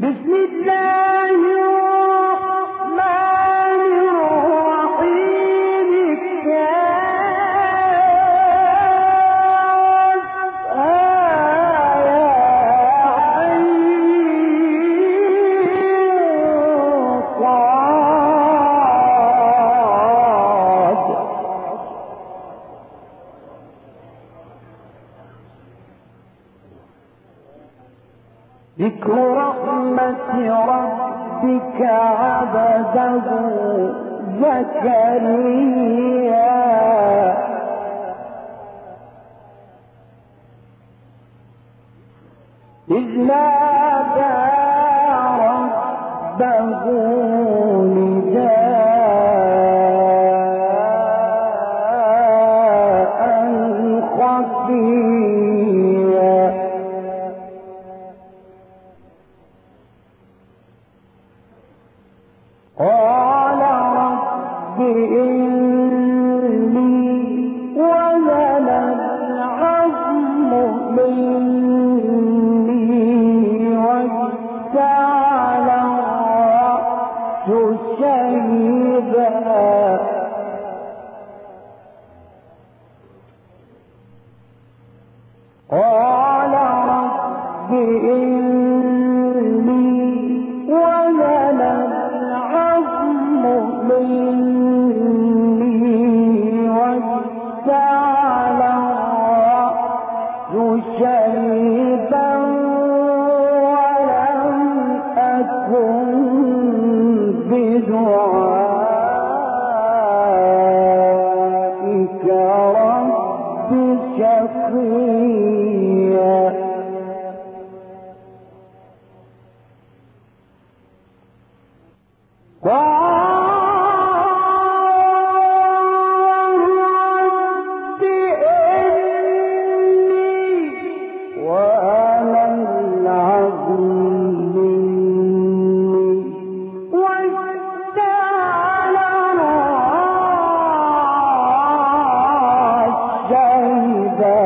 بسم الله الرحمن الرحيم ذكر رحمة ربك عبده زكريا إذ نادى ربه نداء خفيا قال رب إني وهن العظم مني واشتعل الرأس شيبا قال رب إني وهن العظم مني واشتعل الرأس شيبا ولم أكن بدعائك رب شقيا رب إني وأنا العظم مني واشتعل الرأس شيبا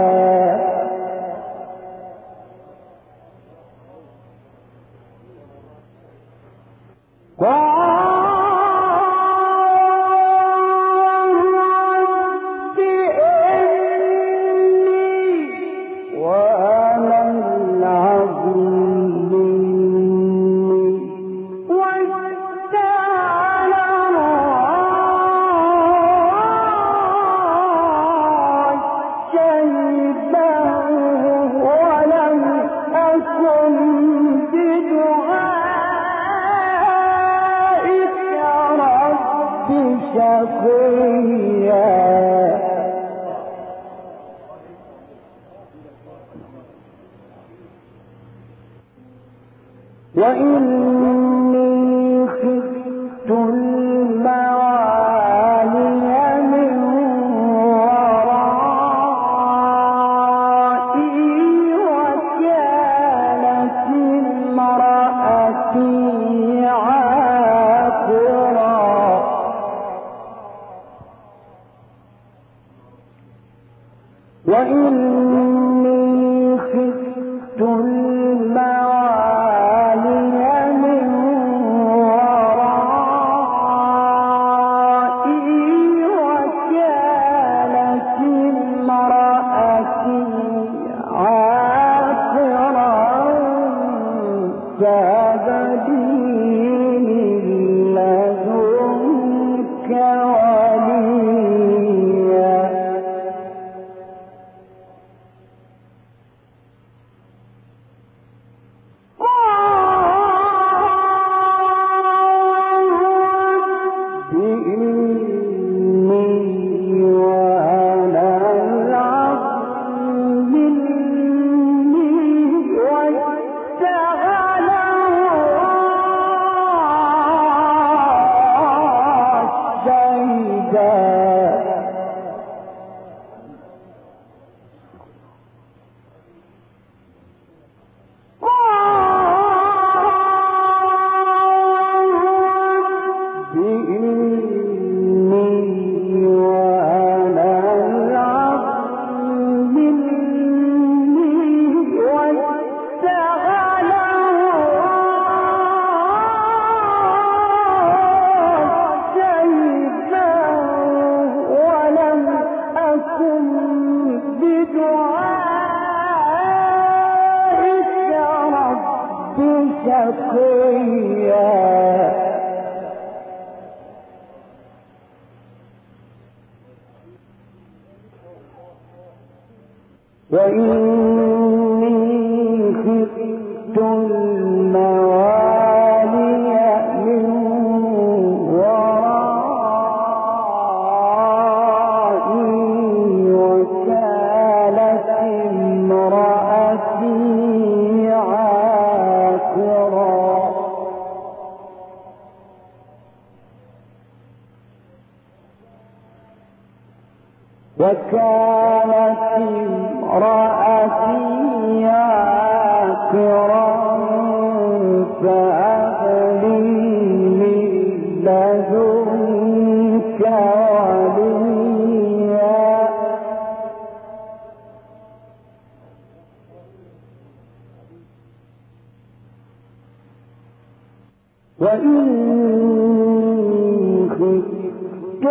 وإني خفت الموالي من ورائي وكانت امرأتي عاقرا وإني خفت الموالي من ورائي وكانت امرأتي عاقرا فهب لي من لدنك وليا شيئا شقيا وإني خفت الموالي من ورائي وكانت امرأتي عاقرا فهب لي من لدنك وليا وإني خفت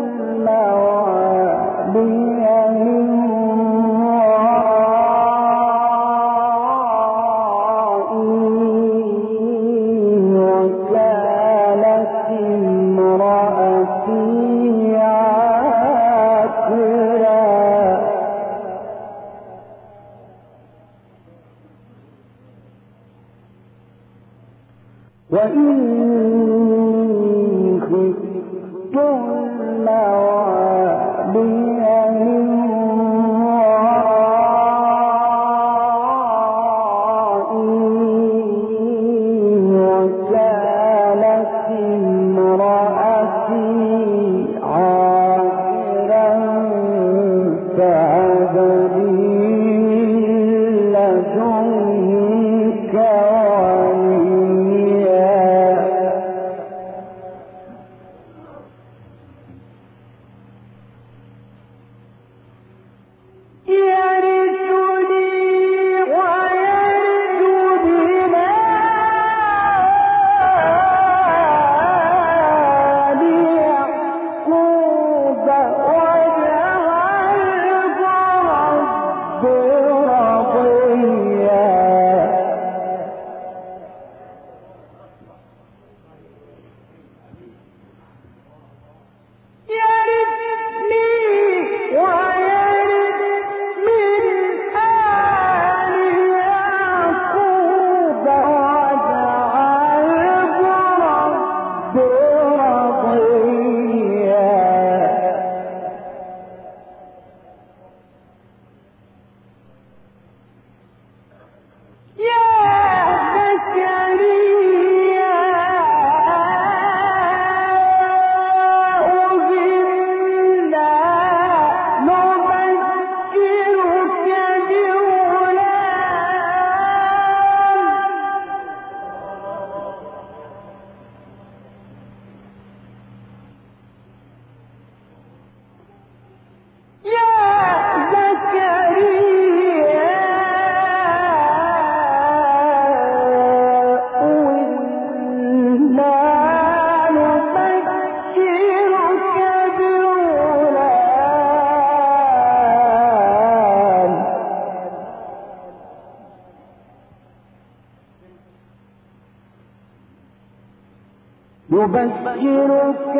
يبشرك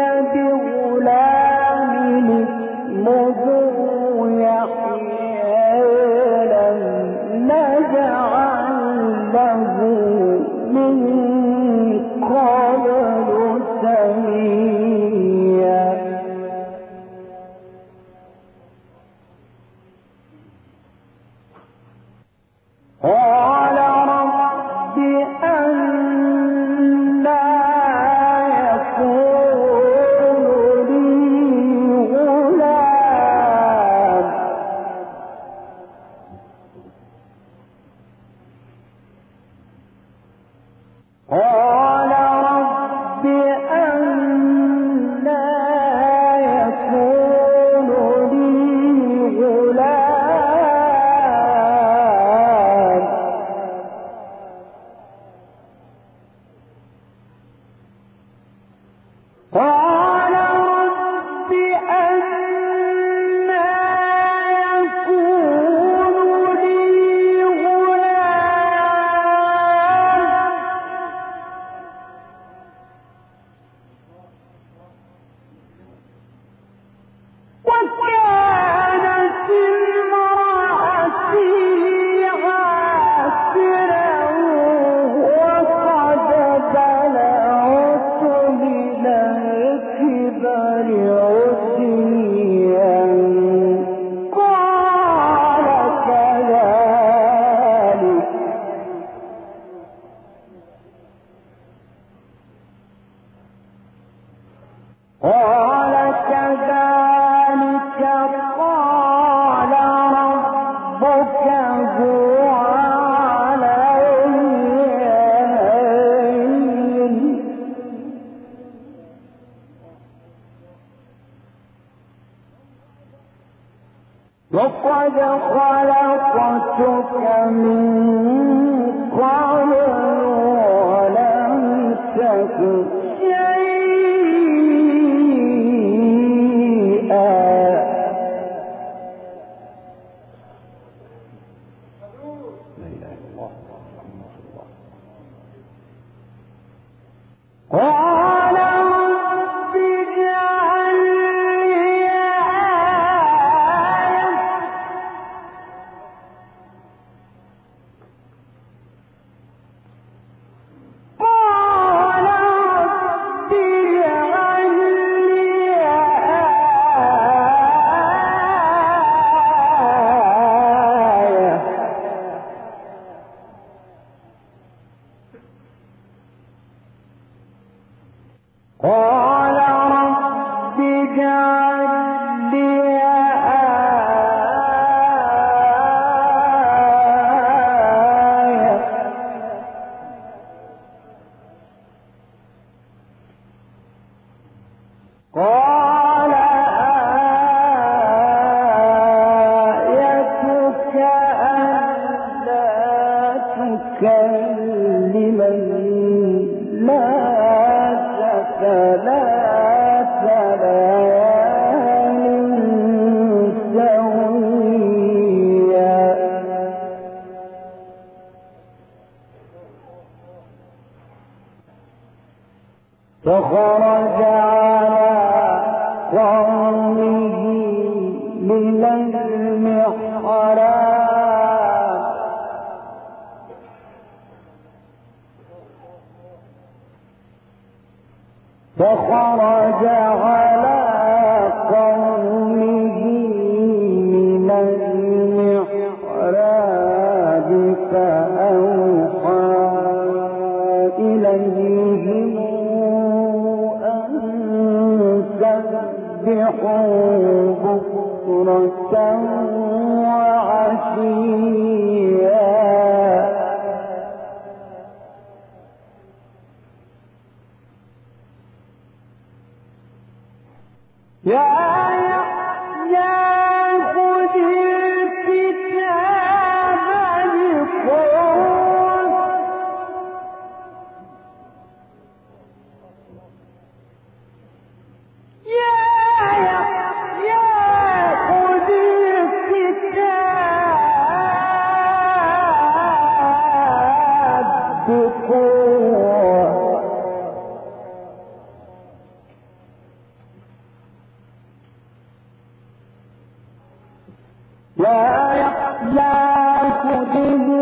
بغلام اسمه يحيى لم نجعل له من قبل سميا قال رب أنى يكون لي غلام قال رب أنى يكون لي غلام قال رب أنى يكون لي غلام قال كذلك قال ربك هو علي هين وقد خلقتك من قبل ولم تك قال رب اجعل لي آية قال رب اجعل لي آية قال رب اجعل لي آية قال آيتك ألا تكلم الناس ثلاث ليال سويا فخرج على قومه من المحراب فخرج على قومه من المحراب فأوحى إليهم أن سبحوا بكرة وعشيا يا يحيى خذ الكتاب بقوة يا يحيى خذ الكتاب بقوة يا يحيى خذ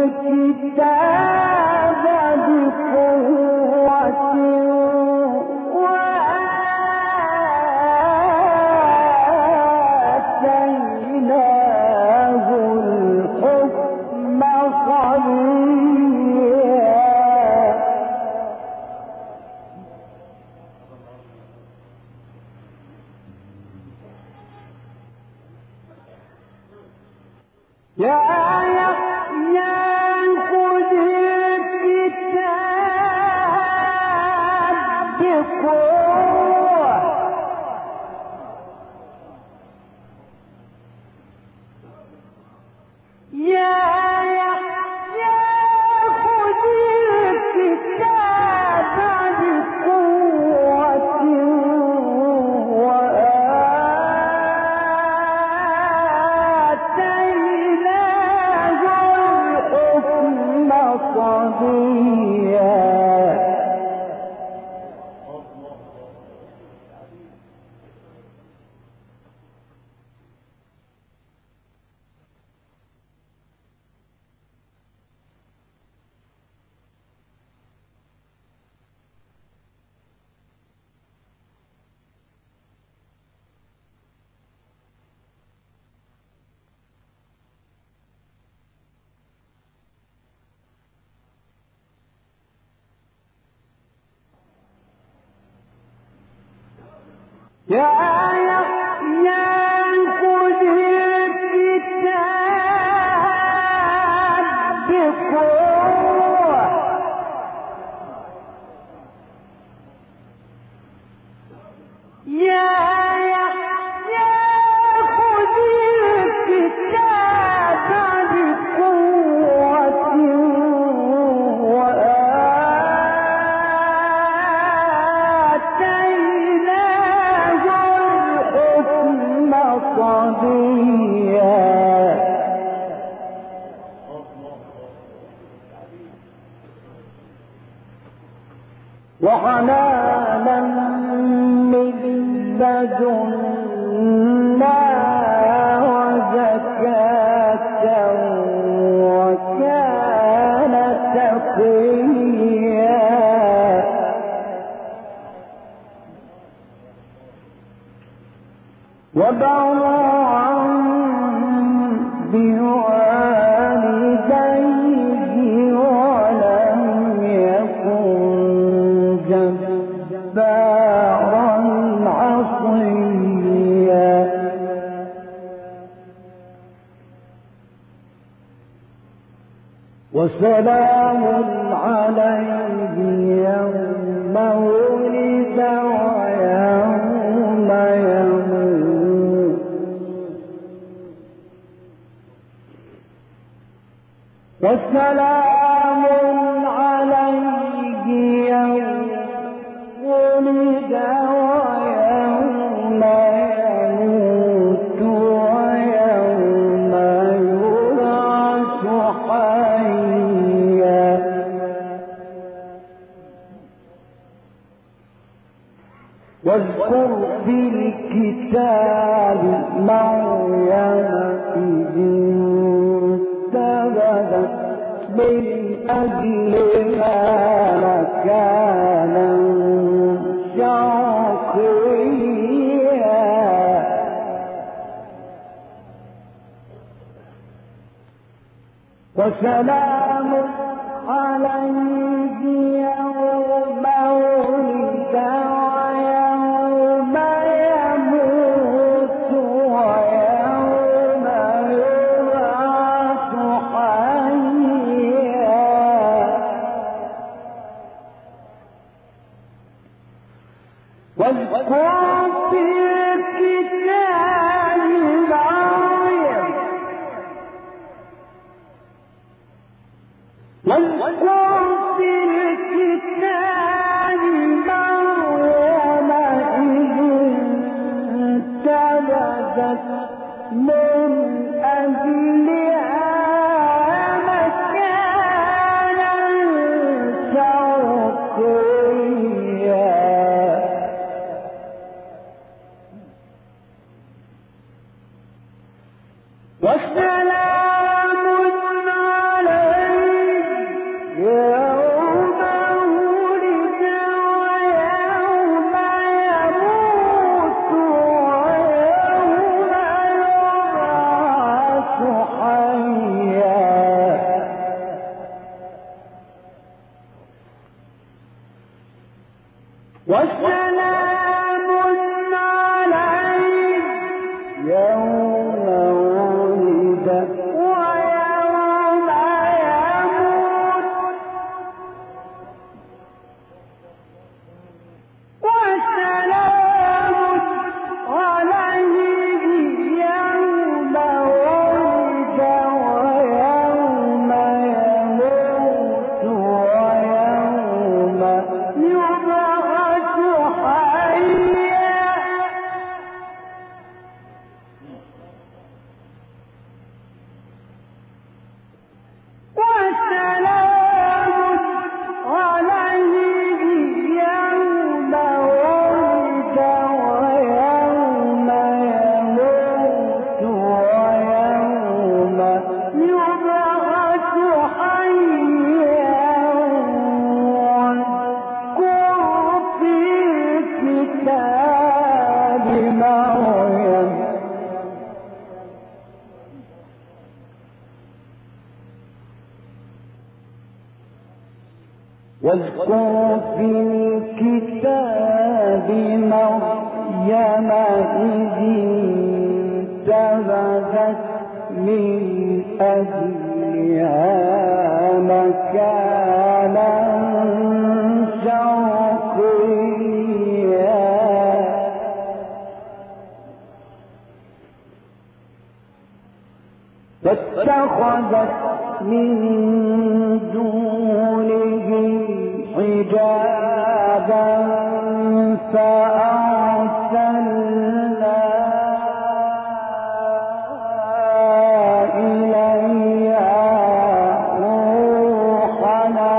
الكتاب بقوة وآتيناه الحكم صبيا يا يحيى خذ الكتاب بقوة يا يحيى خذ الكتاب بقوة وآتيناه الحكم صبيا وحنانا من لدنا وزكاة وكان تقيا وبرا بوالديه ولم يكن جبارا عصيا وسلام عليه يوم ولد ويوم يموت وسلام عليه يوم ولد ويوم يموت ويوم يبعث حيا واذكر في الكتاب مريم إذ انتبذت من أجلها مكانا شرقيا وسلام عليه يوم ولد ويوم يموت ويوم يبعث حيا واذكر في الكتاب مريم واذكر في الكتاب مريم إذ انتبذت من أجلها مكانا شرقيا وسلام عليه يوم ولد ويوم يموت ويوم يبعث حيا وسلام عليه يوم ولد ويوم يموت وسلام عليه يوم ولد ويوم يموت ويوم يبعث حيا وسلام عليه يوم ولد ويوم يموت ويوم يبعث حيا واذكر في الكتاب مريم واذكر في الكتاب مريم إذ انتبذت من أهلها مكانا شرقيا فاتخذت من دونهم حجابا فأرسلنا إليها روحنا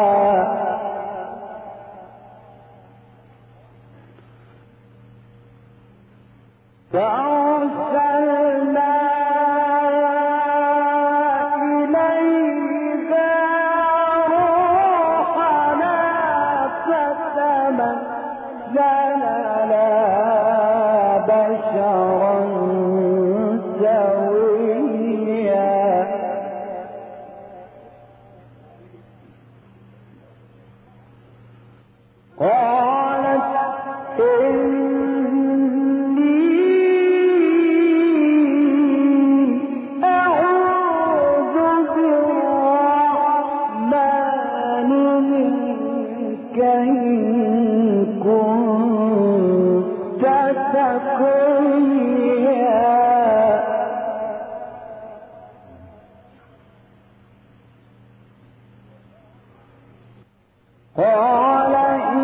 قال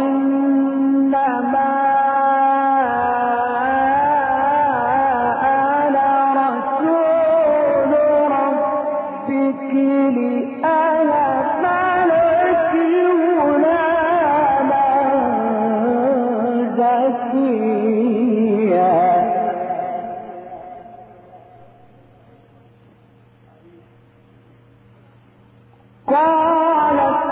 إنما أنا رسول ربك لأهب لك غلاما زكيا قالت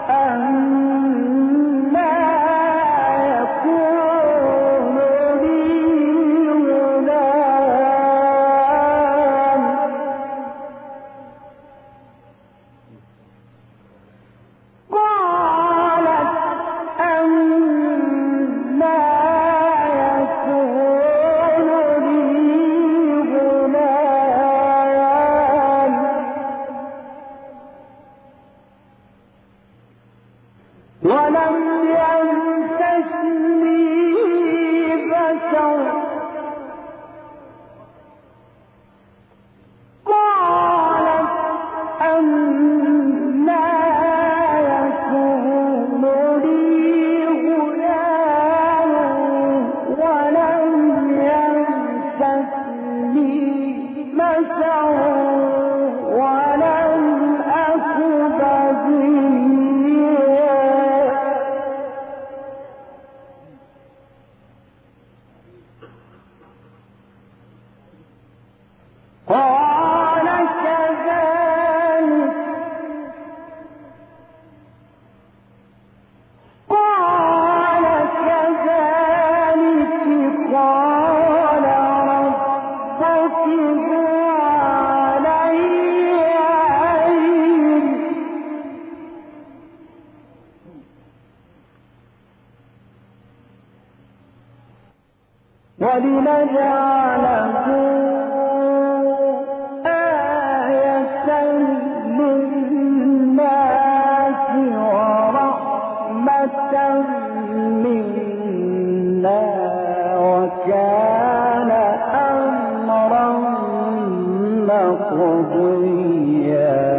ولم يمسسني بشر قالت أنى يكون لي غلام ولم يمسسني بشر ولم أك بغيا قال كذلك قال ربك هو علي عين ولنجعله آية للناس ورحمة منا وكان أمرا مقضيا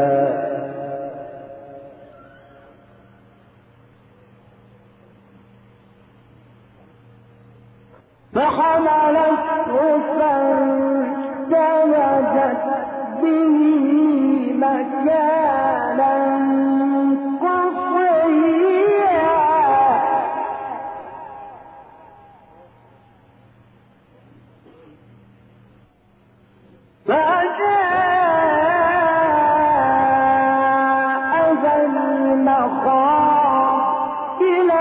فحملته فانتبذت به مكانا قصيا فجاءها المخاض إلى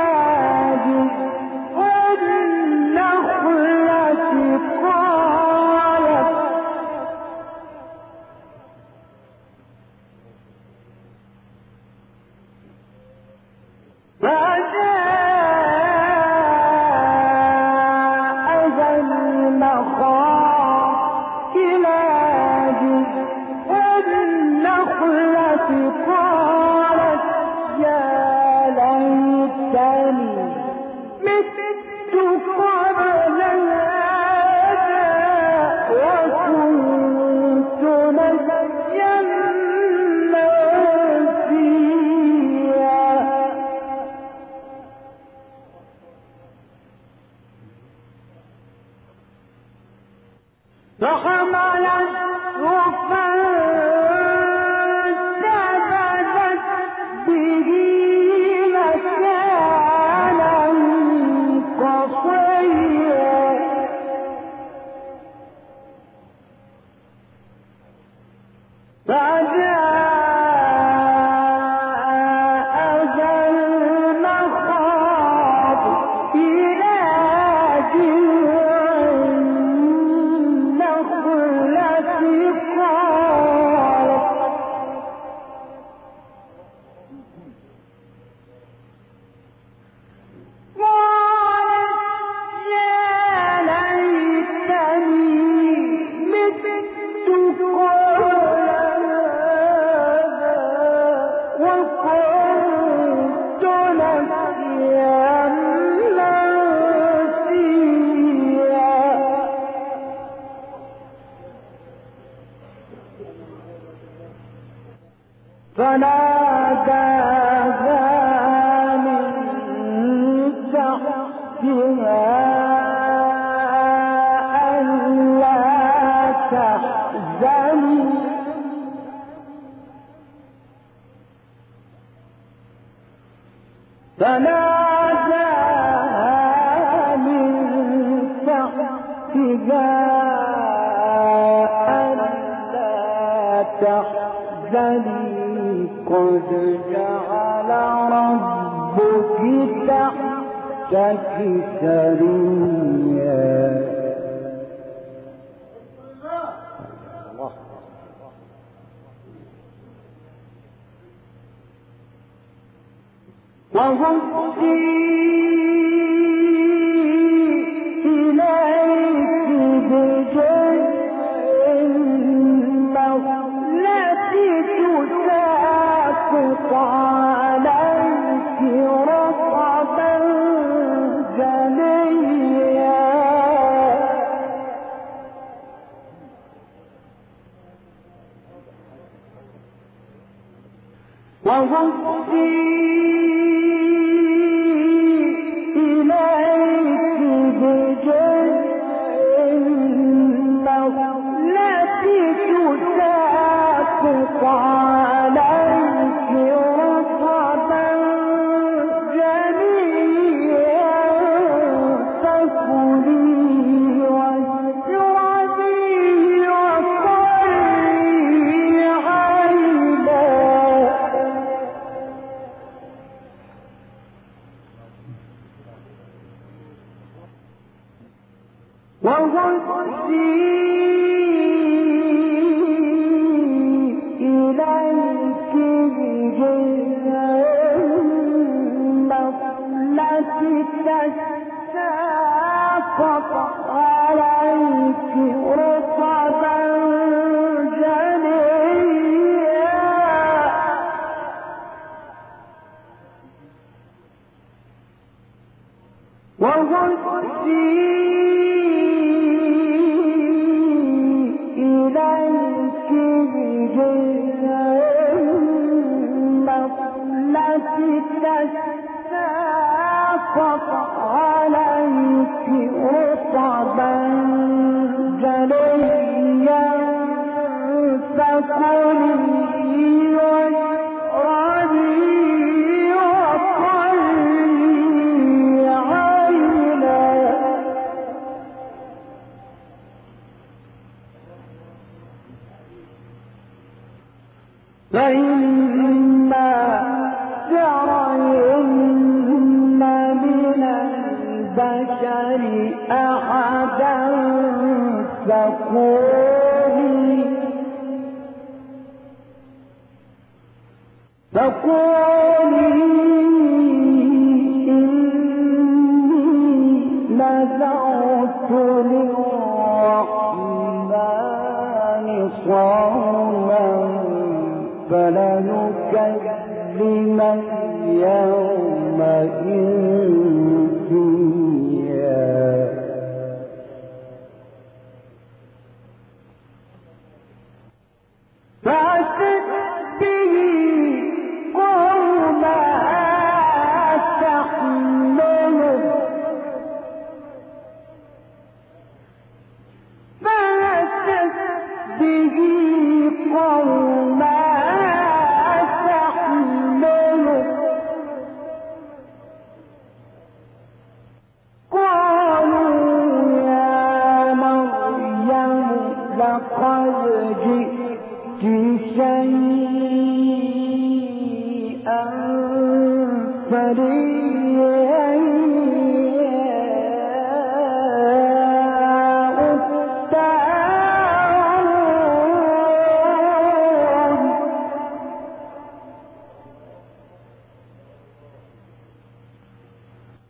فلنكلم اليوم إنسيا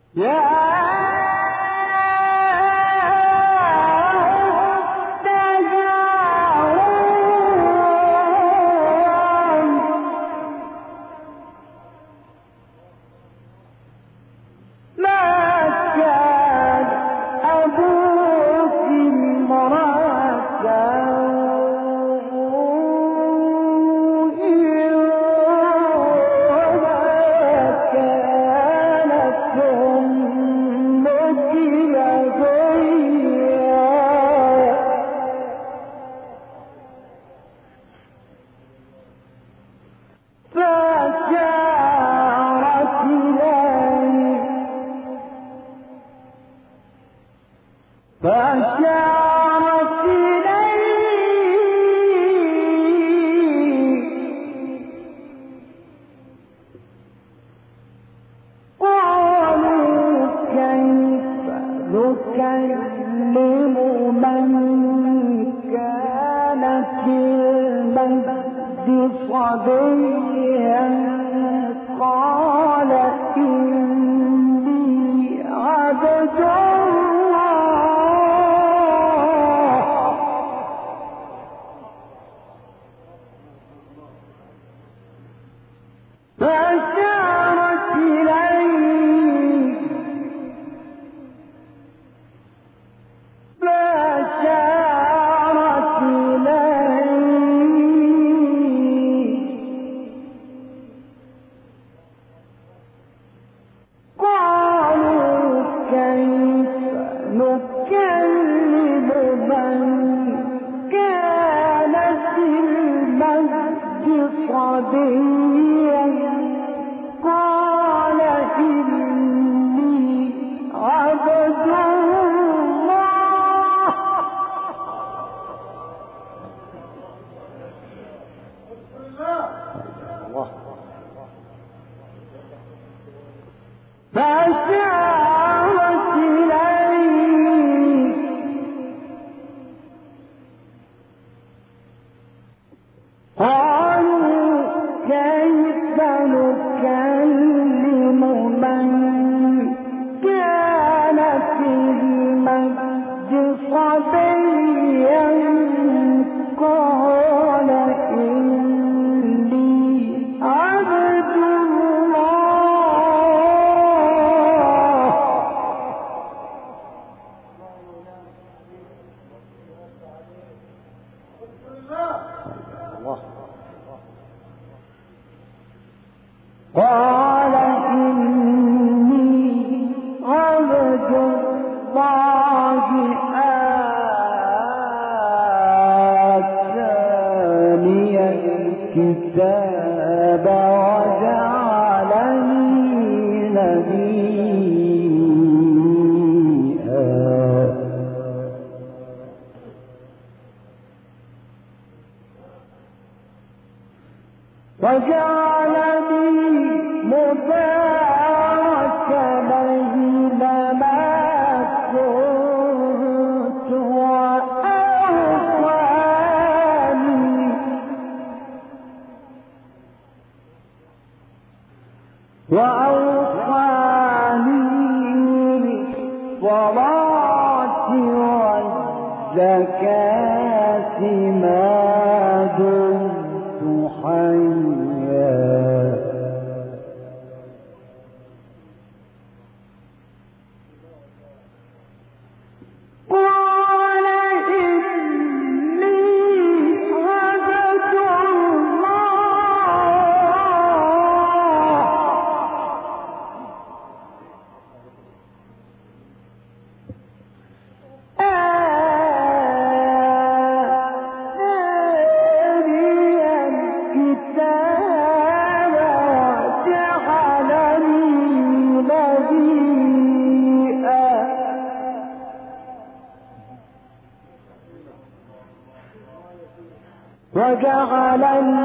وجعل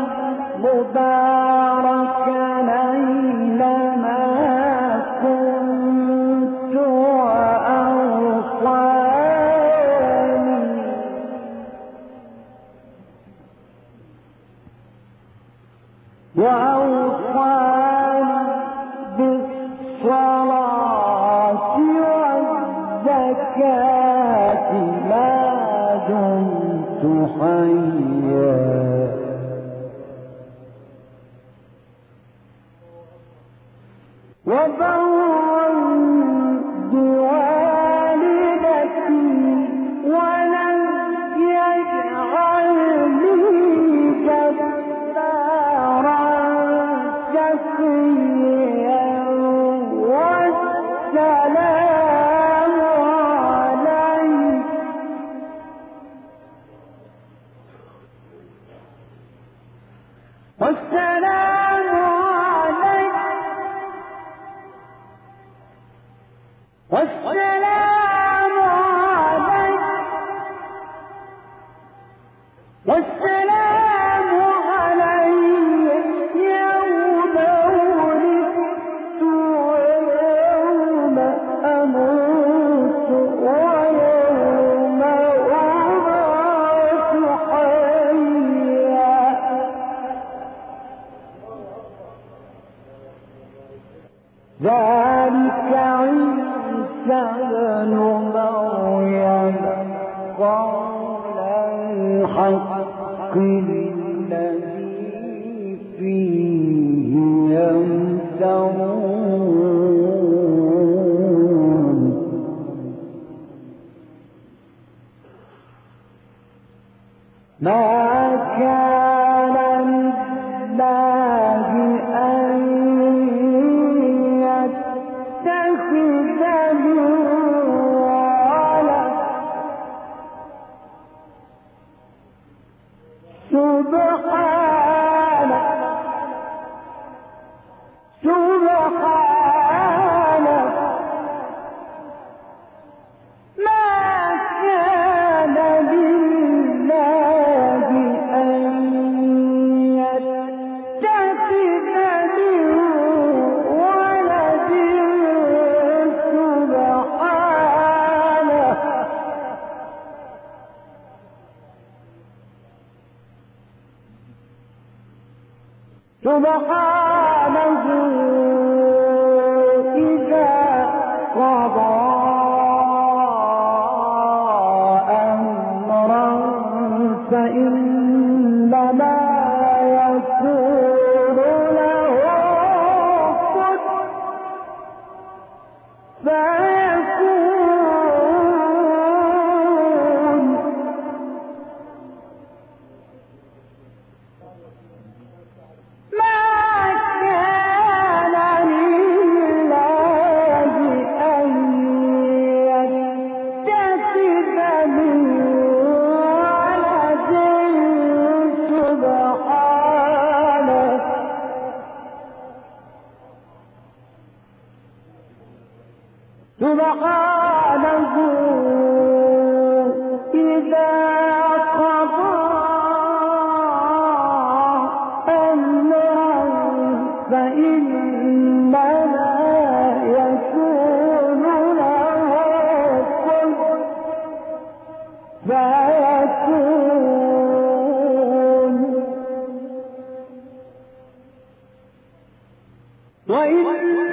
المبارك أينما كنت وأوصاني بالصلاة الزكاة ما دمت حيا وبرا بوالدتي ولم يجعلني جبارا شقيا والسلام علي والسلام علي يوم ولدت ويوم أموت ويوم أبعث حيا ذلك عيسى ابن مريم قول الحق الذي فيه يمترون ما كان لله أن يتخذ من ولد سبحانه ما كان لله أن يتخذ من ولد سبحانه إذا قضى أمرا فإنما يقول له كن فيكون ما كان لله أن يتخذ من ولد سبحانه إذا قضى أمرا فإنما يكون له كن فيكون وإن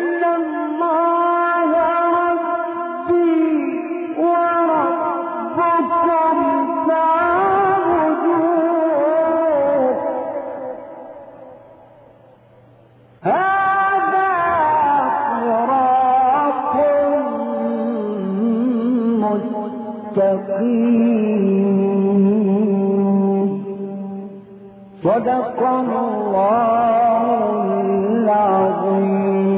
الله ربي وربكم فاعبدوه هذا صراط مستقيم صدق الله العظيم.